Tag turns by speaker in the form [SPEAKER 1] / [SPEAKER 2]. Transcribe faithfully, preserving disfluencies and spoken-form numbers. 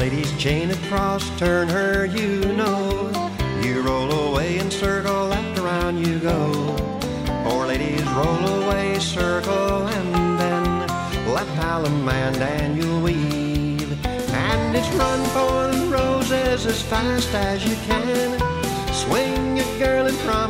[SPEAKER 1] ladies chain across, turn her, you know. You roll away and circle, left around you go. Four ladies roll away, circle, and then left Allemande and you'll weave. And it's run for the roses as fast as you can. Swing your girl and promise